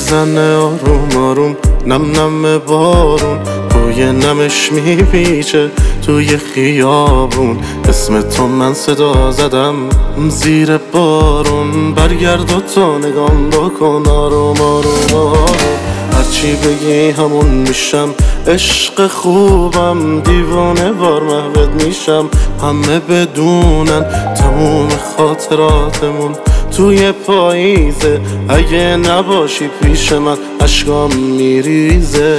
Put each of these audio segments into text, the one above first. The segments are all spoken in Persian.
میزنه آروم آروم، نم نم بارون بوی نمش میپیچه توی خیابون. اسم تو من صدا زدم زیر بارون، برگرد و تو نگام بکن آروم آروم آروم. هرچی بگی همون میشم، عشق خوبم دیوانه وار محوت میشم. همه بدونن تموم خاطراتمون توی پاییزه، اگه نباشی پیش من اشکام میریزه.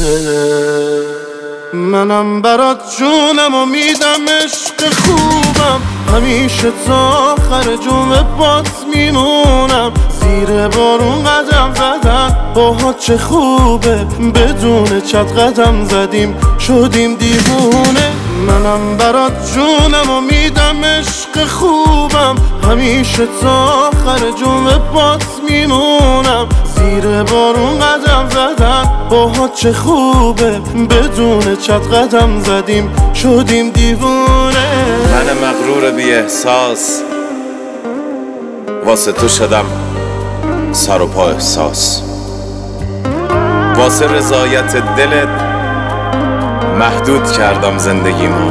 منم برات جونم و میدم عشق خوبم، همیشه تا آخر جمعه بات میمونم. زیر بارون قدم زدن باهات چه خوبه، بدون چت قدم زدیم شدیم دیوونه. منم برات جونم و میدم عشق خوبم، همیشه تا آخر جمعه بات میمونم. زیر بارون قدم زدن باهات چه خوبه، بدون چت قدم زدیم شدیم دیوونه. من مغرور بی احساس واسه تو شدم سر و پا احساس، واسه رضایت دلت محدود کردم زندگیمو.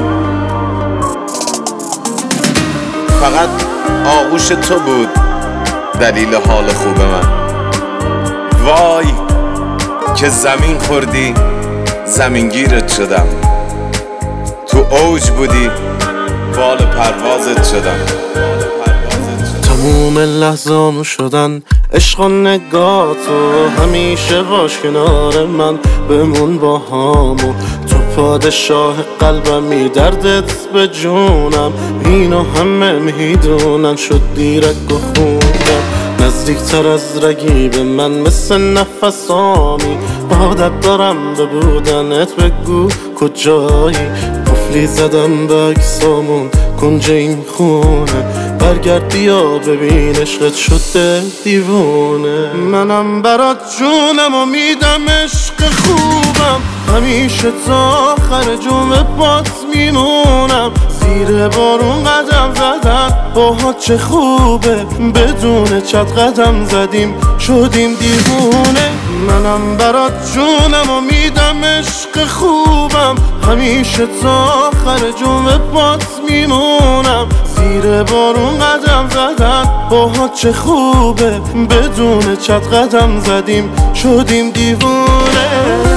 فقط آغوش تو بود دلیل حال خوب من. وای که زمین خوردی زمینگیرت شدم، تو اوج بودی بال پروازت شدم. تموم لحظامو شدن عشق و نگاتو، همیشه باش کنار من بمون با همو. تو پادشاه قلبمی، دردت به جونم، اینو همه میدونن شد دیرک و خوندم. نزدیکتر از رگی من مثل نفسامی، عادت دارم به بودنت، بگو کجایی. قفلی زدم به اکسامون کنج این خونه، برگرد بیا ببین عشقت شده دیوونه. منم برات جونم و میدم عشق خوبم، همیشه تا آخر جمعه بات میمونم. زیر بارون قدم زدن باهات چه خوبه، بدون چت قدم زدیم شدیم دیوونه. منم برات جونم و میدم عشق خوبم، همیشه تا آخر جمعه بات میمونم. زیر بارون قدم زدن باهات چه خوبه، بدون چت قدم زدیم شدیم دیوونه.